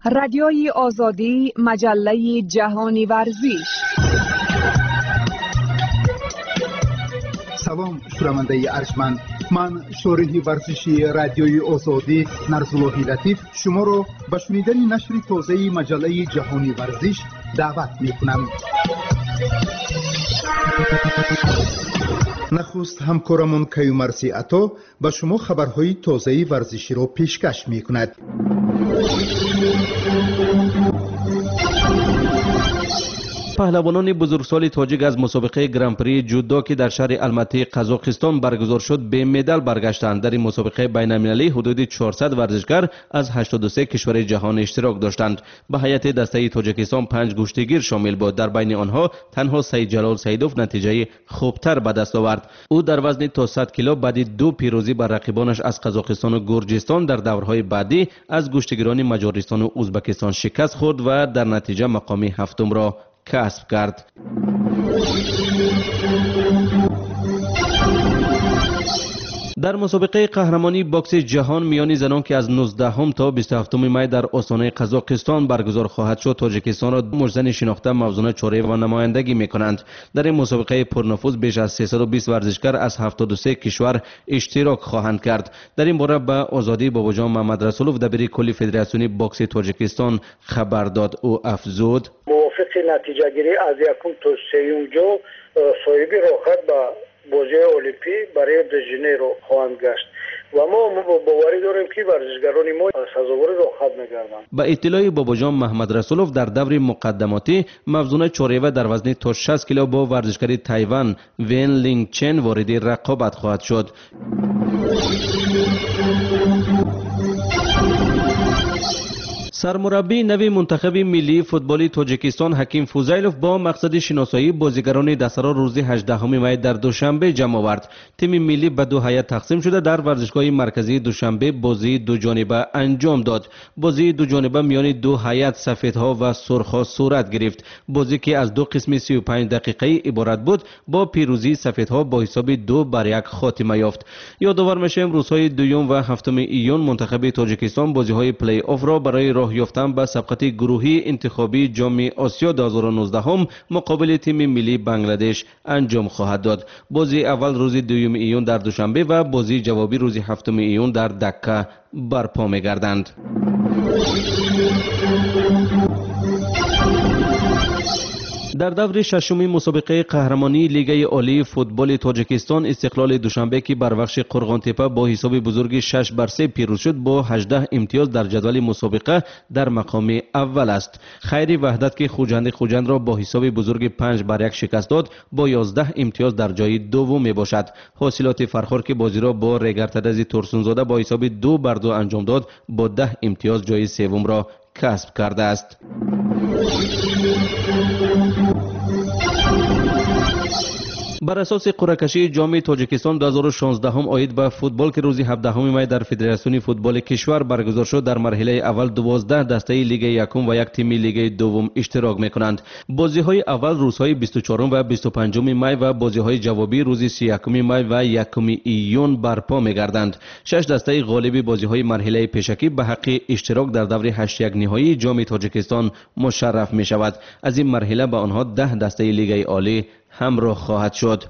رادیوی آزادی، مجله جهانی ورزش. سلام شنونده ارجمند، من شورح ورزشی رادیوی آزادی نرزالله لطیف شما را به شنیدن نشر تازه مجله جهانی ورزش دعوت می‌کنم. نخست همکارمون کیومرثی عطا به شما خبرهای تازه ورزشی را پیشکش می‌کند. پهلوانان بزرگسال تاجیک از مسابقه گرانپری جودو که در شهر الماتی قزاقستان برگزار شد به مدال برگشتند. در این مسابقه بین‌المللی حدود 400 ورزشکار از 83 کشور جهان اشتراک داشتند. به هیئت دسته تاجیکستان 5 گشتگیر شامل بود. در بین آنها تنها سید جلال سیدوف نتیجه خوبتر به دست آورد. او در وزن تا 100 کیلو بعد 2 پیروزی بر رقیبانش از قزاقستان و گرجستان در دورهای بعدی از گشتگیران مجارستان و ازبکستان شکست خورد و در نتیجه مقام هفتم را کسب کرد. در مسابقه قهرمانی باکس جهان میان زنان که از 19 تا 27 می در استان قزاقستان برگزار خواهد شد، تاجیکستان را مجزن شناخته موزون چاره و نمایندگی میکنند. در این مسابقه پرنفوذ بیش از 320 ورزشکار از 73 کشور اشتراک خواهند کرد. در این باره به آزادی باباجان محمد رسولوف دبیر کل فدراسیون باکس تاجیکستان خبر داد. او افزود: موافق نتیجه گیری از یکم تا سیوم جو صاحب راحت به بازی المپی برای ژنیرو خواهند گشت و ما باوری داریم که ورزشکاران ما سزاوار راحت می‌گردند. به اطلاع باباجان محمد رسولوف در دور مقدماتی موزون چوریوه در وزن تا 60 کیلو با ورزشکار تایوان وین لینگ چن وارد رقابت خواهد شد. سرمربی نوی منتخب ملی فوتبال تاجیکستان حکیم فوزیلوف با مقصد شناسایی بازیگران دسته روز 18 می در دوشنبه جمع آورد. تیم ملی به دو هیئت تقسیم شده در ورزشگاه مرکزی دوشنبه بازی دو جانبه انجام داد. بازی دو جانبه میان دو هیئت سفیدها و سرخها صورت گرفت. بازی که از دو قسم 35 دقیقه‌ای عبارت بود با پیروزی سفیدها با حساب 2-1 خاتمه یافت. یادآور میشیم روزهای دوم و هفتم ایون منتخب تاجیکستان بازی‌های پلی آف را برای راه یافتن به سبقت گروهی انتخابی جام آسیا 2019 مقابل تیم ملی بنگلادش انجام خواهد داد. بازی اول روز دوم ایون در دوشنبه و بازی جوابی روز هفتم ایون در دکه برپا می‌گردند. در دور ششم مسابقه قهرمانی لیگ عالی فوتبال تاجیکستان استقلال دوشنبه که بر بخش قرغانتپه با حساب بزرگ 6-3 پیروز شد با 18 امتیاز در جدول مسابقه در مقام اول است. خیر وحدت که خوجند را با حساب بزرگ 5-1 شکست داد با 11 امتیاز در جای دوم می باشد. حاصلات فرخار که بازی را با رگرتدز ترسونزاده با حساب 2-2 انجام داد با 10 امتیاز جای سوم را کسب کرده است. بر اساس قرعه کشی جام تاجیکستان 2016 عاید به فوتبال که روز 17 می در فدراسیون فوتبال کشور برگزار شد، در مرحله اول 12 دسته لیگ یکم و یک تیم لیگ دوم اشتراک می‌کنند. بازی‌های اول روزهای 24 و 25 می و بازی‌های جوابی روز 31 می و 1 ایون برپا می‌گردند. 6 دسته غالب بازی‌های مرحله پیشکی به حق اشتراک در دور 8-1 نهایی جام تاجیکستان مشرف می‌شود. از این مرحله به آنها 10 دسته لیگ عالی همراه خواهد شد.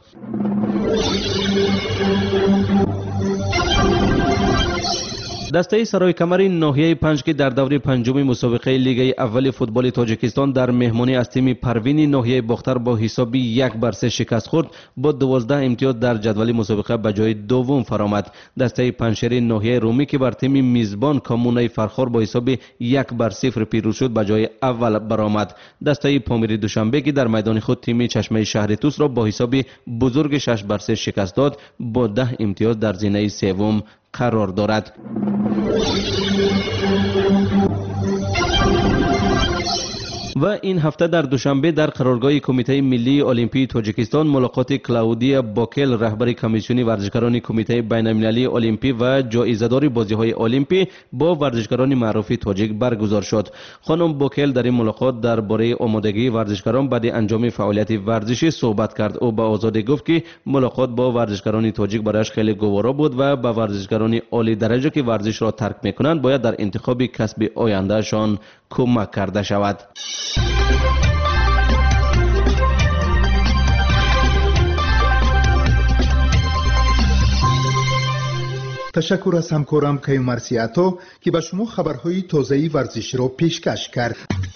دسته سرای کمر ناحیه 5 که در دور پنجم مسابقه لیگ اول فوتبال تاجیکستان در مهمانی از تیم پروین ناحیه باختر با حساب 1-3 شکست خورد با 12 امتیاز در جدول مسابقه به جای دوم فرامد. دسته پنشیر ناحیه رومی که بر تیم میزبان کامونه فرخار با حساب 1-0 پیروز شد به جای اول برآمد. دسته پامیر دوشنبه که در میدان خود تیم چشمه شهر توس را با حساب بزرگ 6-3 شکست داد با 10 امتیاز در زینه سوم قرار دارد. و این هفته در دوشنبه در قرارگاه کمیته ملی المپی تاجیکستان ملاقات کلاودیا باکل رهبر کمیسیون ورزشکاران کمیته بین‌المللی المپی و جایزه‌دار بازی‌های المپی با ورزشکاران معروف تاجیک برگزار شد. خانم باکل در این ملاقات درباره آمادگی ورزشکاران بعد انجام فعالیت ورزشی صحبت کرد. او به آزادی گفت که ملاقات با ورزشکاران تاجیک برایش خیلی گوارا بود و با ورزشکاران عالی درجه که ورزش را ترک می‌کنند باید در انتخاب کسب آیندهشان کمک کرده شود. تشکر از همکارم کیومرسیاتو که به شما خبرهای تازه ورزشی را پیشکش کرد.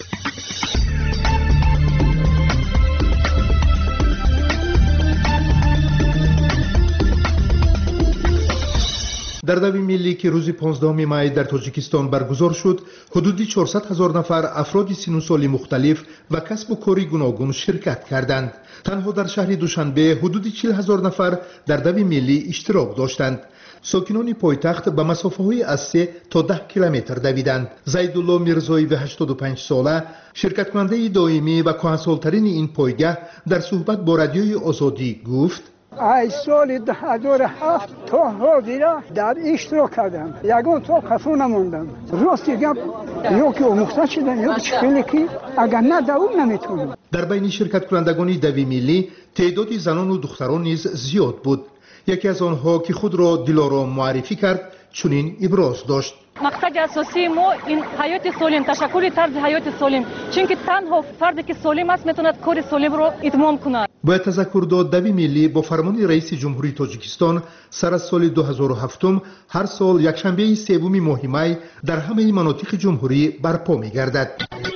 در دوی ملی که روز 15 می در تاجیکستان برگزار شد، حدود 400,000 نفر افراد سن و سال مختلف و کسب و کاری گوناگون شرکت کردند. تنها در شهر دوشنبه حدود 40,000 نفر در دوی ملی اشتراک داشتند. ساکنان پایتخت به مسافه‌های از 3 تا 10 کیلومتر دویدند. زیدالله میرزایی و 85 ساله شرکت کننده دائمی و کهنسال‌ترین این پایگاه در صحبت با رادیوی آزادی گفت: از سال 2007 تا حاضر در اشتراک کردم. یگان تا کفو نموندم. راستی گپ یا که مختار شدم یا خیلی که اگر نه دوام نمیتونم. در بین شرکت کنندگان دوی ملی تعداد زنان و دختران نیز زیاد بود. یکی از آنها که خود را دلارام معرفی کرد چنین ابراز داشت: مقصد اساسی ما این حیات سالم، تشکر طرز حیات سالم، چون که تنها فردی که سالم است میتواند کار سالم را اتمام کند. باید تذکر داد دوی ملی با فرمان رئیس جمهوری تاجیکستان سر از سال 2007 هر سال یکشنبه سوم ماه می در همه مناطق جمهوری برپا می‌گردد.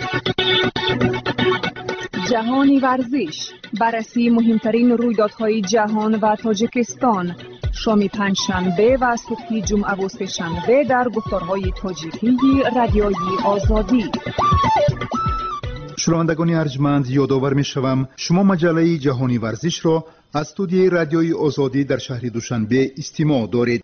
جهانی ورزش، بررسی مهمترین رویدادهای جهان و تاجیکستان، شام پنجشنبه و صبح جمعه و سه‌شنبه در گفتارهای تاجیکی رادیوی آزادی. شنوندگان ارجمند، یادآور می‌شوم شما مجله جهانی ورزش را از استودیوی رادیوی آزادی در شهر دوشنبه استماع دارید.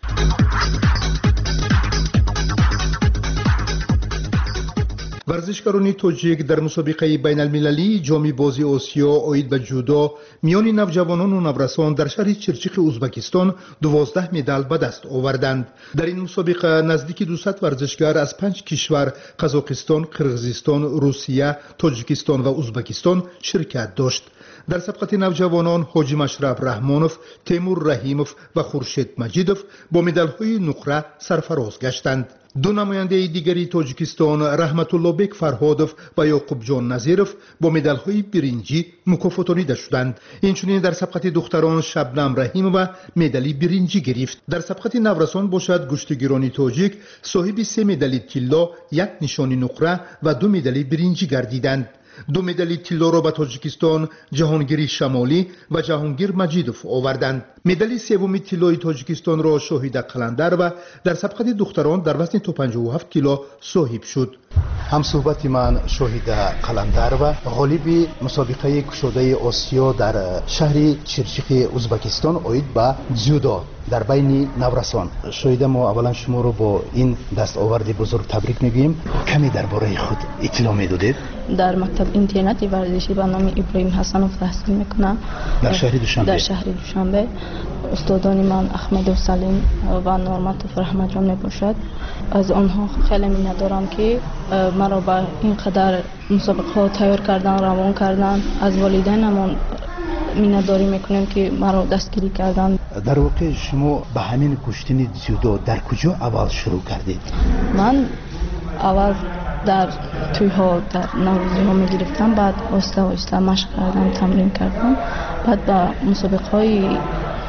ورزشکاران تاجیک در مسابقه بین المللی جام بازی آسیا آید به جودو میان نوجوانان و نورسان در شهر چرچیق ازبکستان 12 مدال به دست آوردند. در این مسابقه نزدیک 200 ورزشکار از 5 کشور قزاقستان، قرغیزستان، روسیه، تاجیکستان و ازبکستان شرکت داشت. در سبقت نوجوانان حاجی مشرف رحمانوف، تیمور رحیموف و خورشید مجیدوف با مدال‌های نقره سرفراز گشتند. دو نماینده دیگری تاجیکستان رحمت الله بیگ فرهادوف و یعقوب جان نظیروف با مدال‌های برنجی مکافاتانیده شدند. اینچنین در سبقت دختران شبنم رحیمووا مدال برنجی گرفت. در سبقت نورسان باشد گشتگیران تاجیک صاحب 3 مدال طلا، 1 نشان نقره و 2 مدال برنجی گردیدند. 2 مدال طلا را به تاجیکستان جهانگیر شمالی و جهانگیر مجیدوف آوردند. مدال سوم طلای تاجیکستان را شاهد قلندر و در سبقت دختران در وزن تا 57 کیلو صاحب شد. هم صحبت من شاهد قلندر و غالب مسابقه کشاده آسیا در شهر چرچیق ازبکستان آید به جودو در بین نورسان. شاهد ما اولا شما رو با این دستاورد بزرگ تبریک میگیم. کمی درباره خود اطلاع میدادید؟ در مکتب اینترنتی ورزشی به نام ابراهیم حسنوف تحصیل میکنم در شهر دوشنبه. استادان من احمد و سلیم و نورمتوف رحمت جان میباشد. از آنها خیلی می‌دارم که مرا به اینقدر مسابقه ها تیار کردن، روان کردن. از والدینم می‌داری میکنیم که مرا دستگیری کردن. در واقع شما به همین کشتن جودو در کجا اول شروع کردید؟ من اول در توی‌ها در نوروزی‌ها می‌گرفتم، بعد آهسته آهسته مشق کردم، تمرین کردم، بعد به مسابقه‌های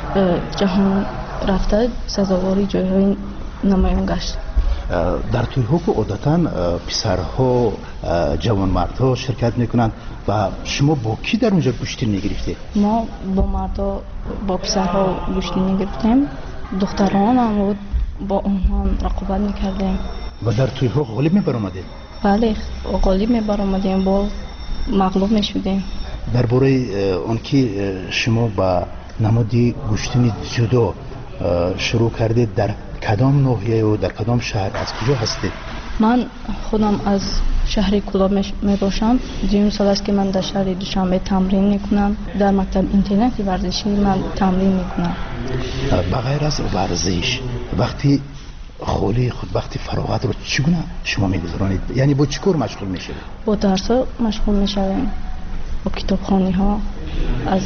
جهان رفته سزاواری جای‌های نمایان گشت. در توی‌ها که عادتاً پسرها، جوانمردها شرکت میکنند و شما با کی در اونجا گشتی میگرفتید؟ ما با مردا، با پسرها گشتی میگرفتیم، دختران هم با اونها رقابت میکردیم. و در توی‌ها غالب میبرآمدید؟ بله، غالب میبرآمدیم، با مغلوب میشدیم. درباره اون که شما با نمادی گشتن جودو شروع کردید، در کدام ناحیه و در کدام شهر، از کجا هستید؟ من خودم از شهر کلاب می باشم. 2 سال است که من در شهر دوشنبه تمرین میکنم. در مکتب اینترنتی ورزشی من تمرین میکنم. بغیر از ورزش وقتی خالی خود، وقتی فراغت رو چگونه شما میگذرانید؟ یعنی با چی کار مشغول میشید؟ با درس مشغول میشویم، با کتابخوانی ها. از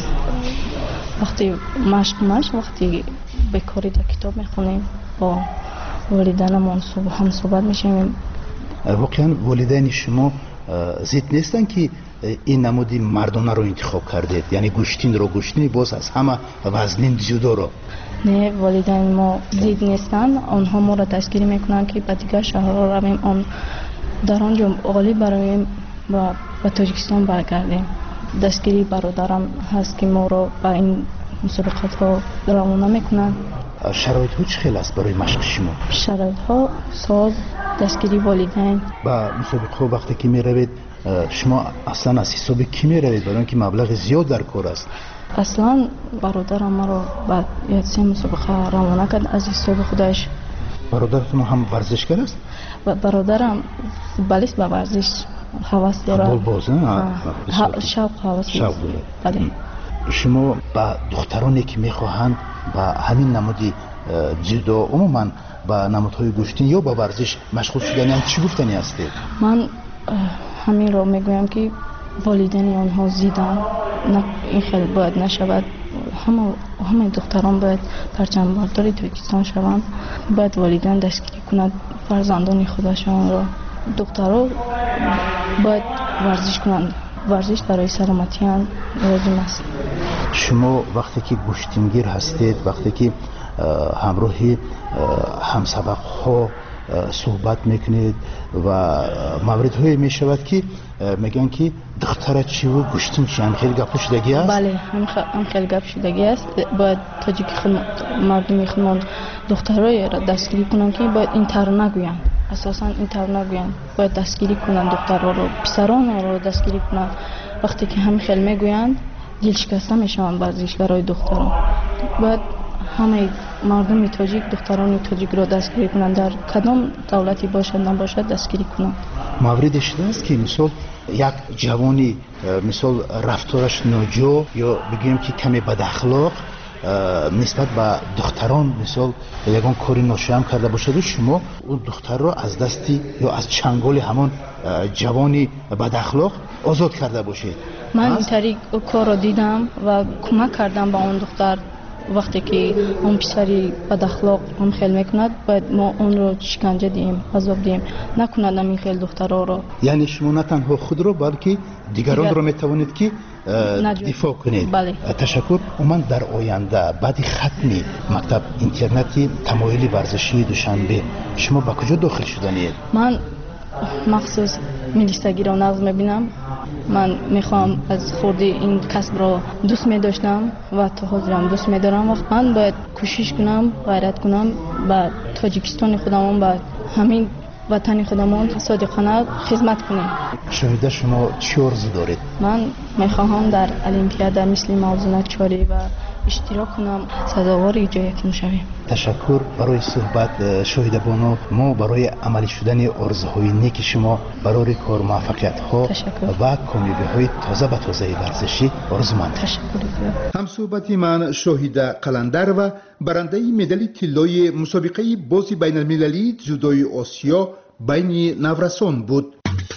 وقتی وقتی بکاری در کتاب میخونیم، با والدینمون هم صحبت میشیم، واقعا والدین شما ضد نیستن که این نمودی مردانه رو انتخاب کردید، یعنی گوشتین باز از همه وزنین جدا رو؟ نه، والدین ما ضد نیستن، آنها ما را دستگیری میکنن که به دیگر شهرها رویم، آن در آنجا غالب برایم و به تاجیکستان برگردیم. دستگیری برادرم هست که ما را به این مسابقات ها روانه میکنن. شرایط ها چه خیلی است برای مشق شما؟ شرایط ها ساز، دستگیری والدین. با مسابقه ها وقتی که می روید شما اصلا از حساب کی می روید؟ برای اینکه مبلغ زیاد در کار است. اصلا برادرم ما را به یادسه مسابقه روانه کرد از حساب خودش. برادرتون هم ورزشگر است؟ برادرم فوتبالیست به ورزش هوس داره. فوتبال باز شوق هوس داره. بله. شما با دخترانی که میخواهند با همین نمودی جودو عموما با نمودهای گوشتین یا با ورزش مشغول شدن هم چی گفتنی هستید؟ من همین رو میگویم که والدین آنها زیدن، این خیلی باید نشود. همه دختران باید پرچم بردار تاجیکستان شوند، باید والدین دستگیری کنند فرزندان خودشان را. دخترها باید ورزش کنند، ورزش برای سلامتی لازم است. شما وقتی که گوشتینگیر هستید، وقتی که همراه همسبق ها صحبت میکنید و مورد های میشود که میگن که دختر چی و گوشتین چی، هم خیلی گپ شدگی است؟ بله، هم خیلی گپ شدگی است. باید تاجیک مردمی خودمان دخترای را دستگیری کنند که باید این طور نگویند، اساسا این طور نگویند، باید دستگیری کنند دخترها رو، پسران رو دستگیری کنند. وقتی که همین خیلی میگویند دل شکسته میشوند ورزشکارای دختران. باید همه مردم تاجیک دختران تاجیک را دستگیری کنند، در کدام دولتی باشد نباشد دستگیری کنند. موردی شده است که مثال یک جوانی مثال رفتارش ناجا یا بگیم که کمی بد اخلاق نسبت به دختران مثال یگان کاری ناشیام کرده باشد و شما اون دختر را از دستی یا از چنگال همان جوانی بد اخلاق آزاد کرده باشید. من این طریق کار را دیدم و کمک کردم به اون دختر. وقتی که اون پسری بد اخلاق هم خیلی میکند باید ما اون رو شکنجه دیم، عذاب دیم، نکند این خیلی دخترها رو. یعنی شما نه تنها خود رو بلکه دیگران رو میتوانید که دفاع کنید. بله. تشکر. من در آینده بعد ختم مکتب اینترنتی تمایل ورزشی دوشنبه شما با کجا داخل شدنید؟ من مخصوص ملیستگی را نقض میبینم. من میخوام از خودی این کسب را دوست میداشتم و تا حاضرم دوست میدارم. وقت من باید کوشش کنم، غیرت کنم با تاجیکستان خودمون، با همین وطن خودمون صادقانه خدمت کنیم. شاید شما چی آرزو دارید؟ من میخواهم در المپیاد مثل موضوع چاری و اشتراک کنم، سزاوار جایتون شویم. تشکر برای صحبت شاهد بانو. ما برای عملی شدن آرزوهای نیک شما برای کار موفقیت ها و کامیابی های تازه به تازه ورزشی آرزومند. تشکر. هم صحبتی من شاهد قلندر و برنده مدال طلای مسابقه بازی بین المللی جودوی آسیا بین نورسان بود.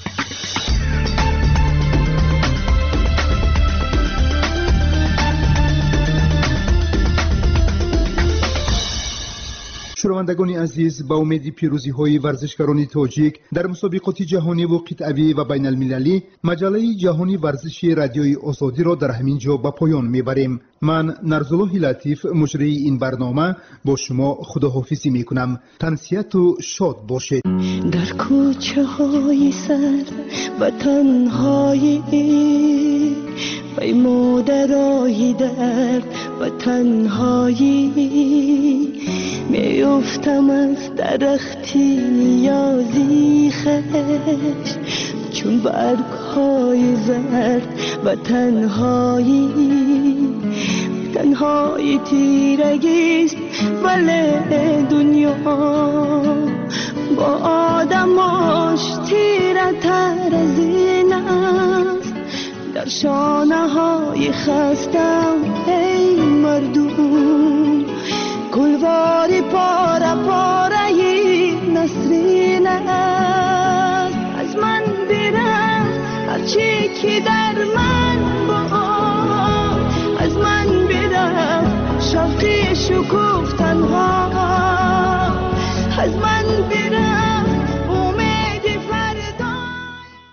شنوندگان عزیز، با امید پیروزی های ورزشکاران تاجیک در مسابقات جهانی و قطعی و بین المللی، مجله جهانی ورزشی رادیوی آزادی را در همین جا به پایان میبریم. من نرزالله لطیف مجری این برنامه با شما خداحافظی میکنم. تنسیت و شاد باشید. در کوچه های سر و تنهایی پیمودرای درد و تنهایی میافتم از درختی نیازی خش، چون برگ های زرد و تنهایی تیرگیست ولی دنیا با آدماش تیره تر از این است. در شانه های خستم ای مردم، گلواری پاره پاره نسرین است. از من برم هرچی که در من بود، از من برم شوقی شکوف تنها، از من برم